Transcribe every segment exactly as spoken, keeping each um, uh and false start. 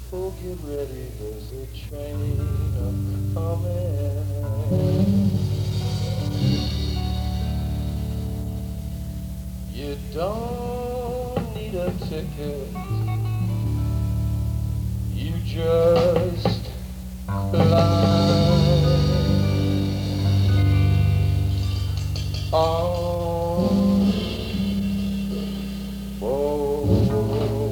Oh, get ready, there's a train a-coming. You don't need a ticket, you just climb on board.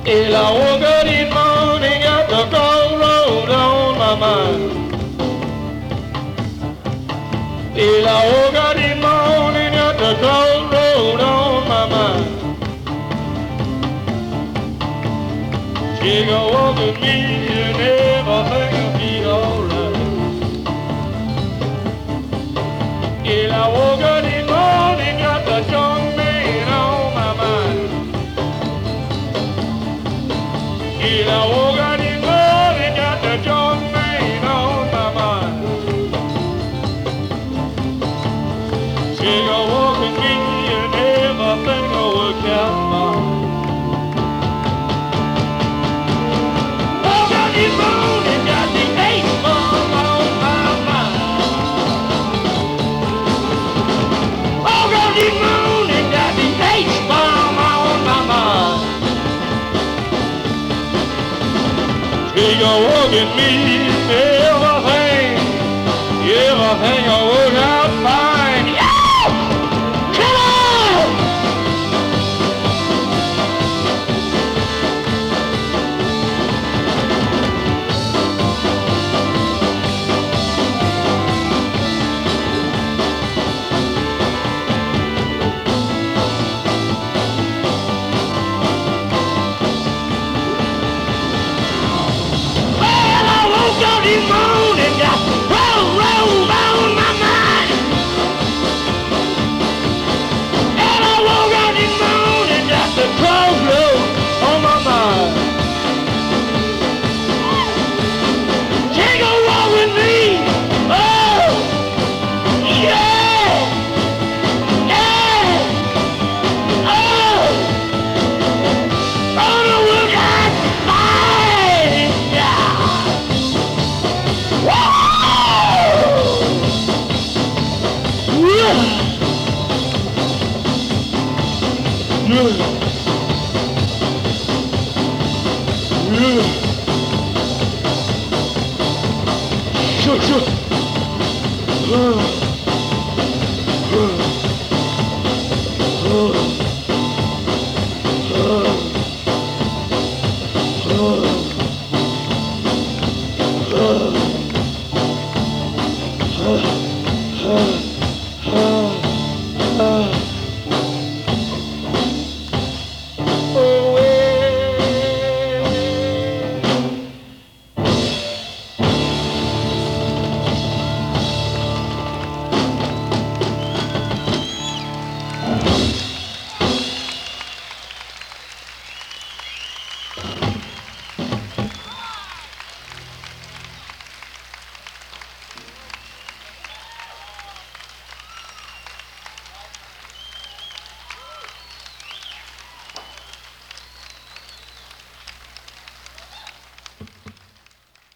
Well, I woke up this morning, got the crossroad on my mind. Well, I woke up this morning, got the crossroad on my mind. Take a walk with me and everything will be alright. Well, I woke up this morning, got the young man on my mind. Well, I woke up this morning, got the young man on my mind. Take a walk with me and everything will work out fine. Woke up this morning, got the H-bomb on my mind. Woke up this morning, got the H-bomb on my mind. Take a walk with me, everything, everything will work out fine. Yeah! Come on! Well, I woke up this morning, got roll, roll on my mind. And I woke up this morning, got the crossroad on my mind. Take a walk with me. Oh, yeah, yeah, oh, on the lookout, fine, yeah. Sure, sure.